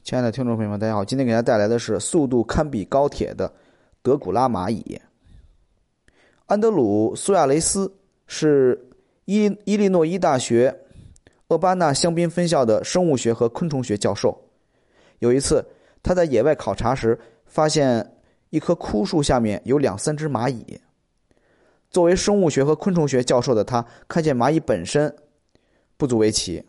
亲爱的听众朋友们，大家好，今天给大家带来的是速度堪比高铁的德古拉蚂蚁。安德鲁·苏亚雷斯是伊利诺伊大学厄巴纳香槟分校的生物学和昆虫学教授。有一次，他在野外考察时，发现一棵枯树下面有2-3只蚂蚁。作为生物学和昆虫学教授的他，看见蚂蚁本身不足为奇。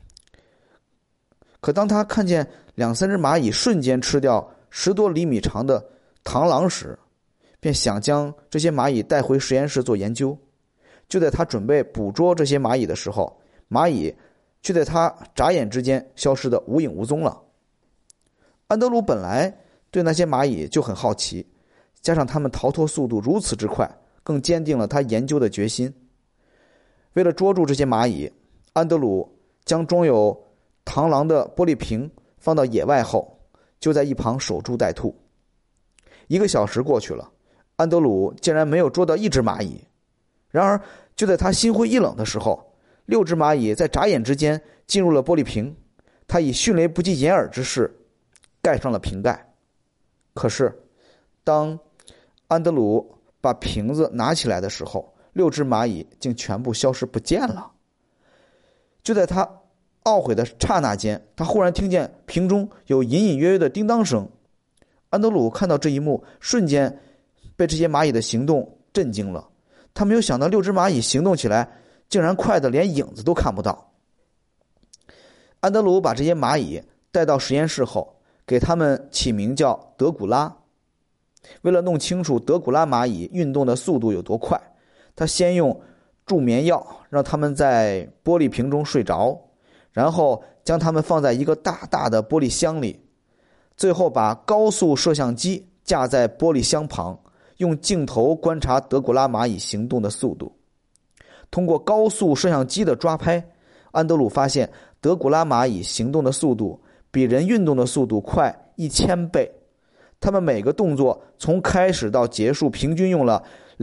可当他看见2-3只蚂蚁瞬间吃掉10多厘米长的螳螂时，便想将这些蚂蚁带回实验室做研究。就在他准备捕捉这些蚂蚁的时候，蚂蚁却在他眨眼之间消失得无影无踪了。安德鲁本来对那些蚂蚁就很好奇，加上它们逃脱速度如此之快，更坚定了他研究的决心。为了捉住这些蚂蚁，安德鲁将装有螳螂的玻璃瓶放到野外后，就在一旁守株待兔。1个小时过去了，安德鲁竟然没有捉到1只蚂蚁。然而就在他心灰意冷的时候，6只蚂蚁在眨眼之间进入了玻璃瓶，他以迅雷不及掩耳之势盖上了瓶盖。可是当安德鲁把瓶子拿起来的时候，6只蚂蚁竟全部消失不见了。就在他懊悔的刹那间，他忽然听见瓶中有隐隐约约的叮当声。安德鲁看到这一幕，瞬间被这些蚂蚁的行动震惊了。他没有想到6只蚂蚁行动起来竟然快得连影子都看不到。安德鲁把这些蚂蚁带到实验室后，给它们起名叫德古拉。为了弄清楚德古拉蚂蚁运动的速度有多快，他先用助眠药让它们在玻璃瓶中睡着，然后将它们放在一个大大的玻璃箱里，最后把高速摄像机架在玻璃箱旁，用镜头观察德古拉蚂蚁行动的速度。通过高速摄像机的抓拍，安德鲁发现德古拉蚂蚁行动的速度比人运动的速度快1000倍。它们每个动作从开始到结束平均用了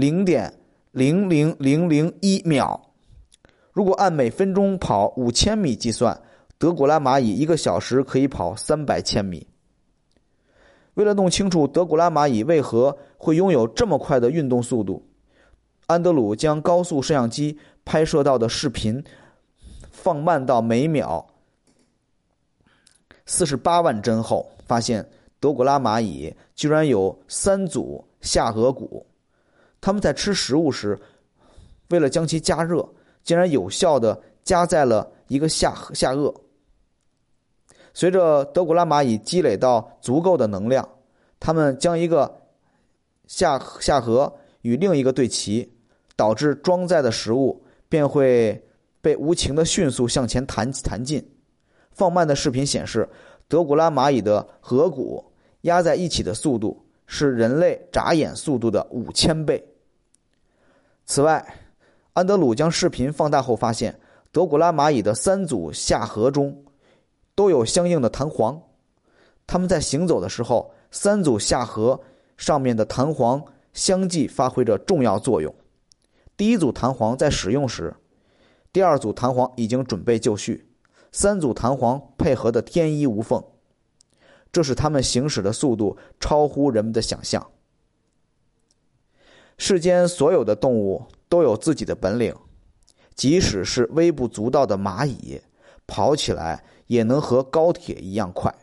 0.00001秒。如果按每分钟跑5000米计算，德古拉蚂蚁1个小时可以跑300千米。为了弄清楚德古拉蚂蚁为何会拥有这么快的运动速度，安德鲁将高速摄像机拍摄到的视频放慢到每秒48万帧后，发现德古拉蚂蚁居然有3组下颌骨。它们在吃食物时，为了将其加热，竟然有效地夹在了一个下颚。随着德古拉蚂蚁积累到足够的能量，它们将一个下颌与另一个对齐，导致装载的食物便会被无情地迅速向前弹进。放慢的视频显示，德古拉蚂蚁的颌骨压在一起的速度是人类眨眼速度的5000倍。此外，安德鲁将视频放大后发现，德古拉蚂蚁的3组下颌中都有相应的弹簧。它们在行走的时候，3组下颌上面的弹簧相继发挥着重要作用。第1组弹簧在使用时，第2组弹簧已经准备就绪，3组弹簧配合的天衣无缝，这使它们行驶的速度超乎人们的想象。世间所有的动物都有自己的本领，即使是微不足道的蚂蚁，跑起来也能和高铁一样快。